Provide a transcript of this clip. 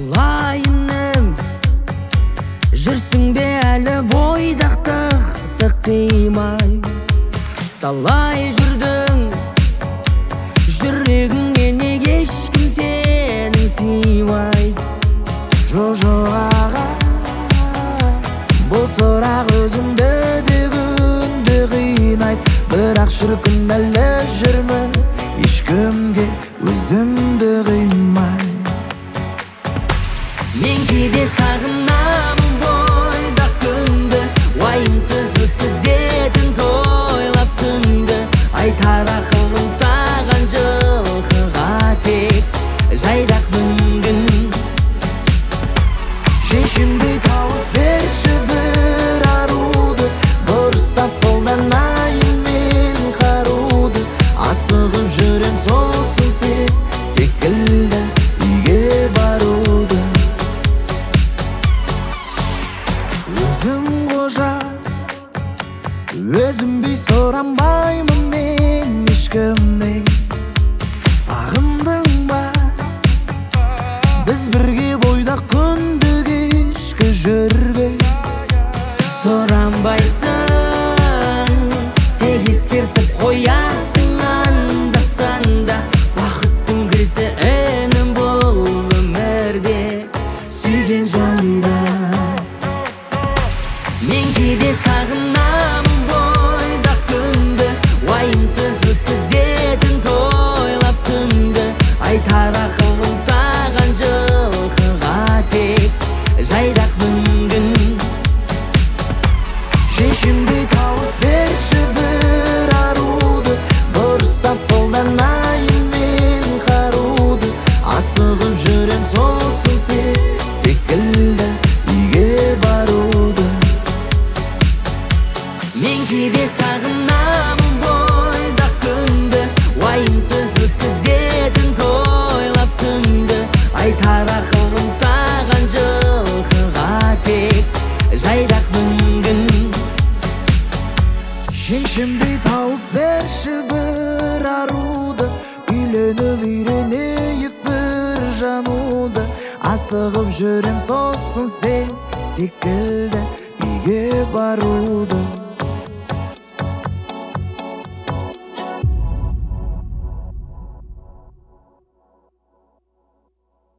талайыным жүрсің бе әлі бойдақтықты қимай, талай жүрдің жүрегіңе неге ешкім сенің сыймайды. Жоқ аға, бұл сұрақ өзімді де күнде қинайды, бірақ шіркін әлі жүрмін ешкімге өзімді қимай. Мен кейде сағынамын бойдақ күнді, уайымсыз өткізетін тойлап түнді. Айтар ақылым саған жылқыға тек жайдақ мүмкін. Шешімді тауып берші бір аруды, дұрыстап қолданайын мен қаруды. Асығып жүрем сосын сен секілді үйге баруды. Өзім қожа, өзім бей сұранбаймын мен ешкімнен. Сағындың ба біз бірге бойдақ күнді кешкі жүрген? Сұранбайсың, тек ескертіп қоясың анда-санда. Бақыттың кілті інім бұл өмірде сүйген жанда. Мен кейде сағынамын бойдақ күнді, уайымсыз өткізетін тойлап түнді. Айтар ақылым саған жылқыға тек жайдақ мүмкін. Шешімді тауып берші бір аруды, дұрыстап қолданайын мен қаруды. Асығып жүрем сосын сен секілді үйге баруды. Мен кейде сағынамын бойдақ күнді, уайымсыз өткізетін тойлап түнді. Айтар ақылым саған жылқыға тек жайдақ мүмкін. Шешімді тауып берші бір аруды, үйленіп үйренейік бір жануды. Асығып жүрем сосын сен секілді үйге баруды.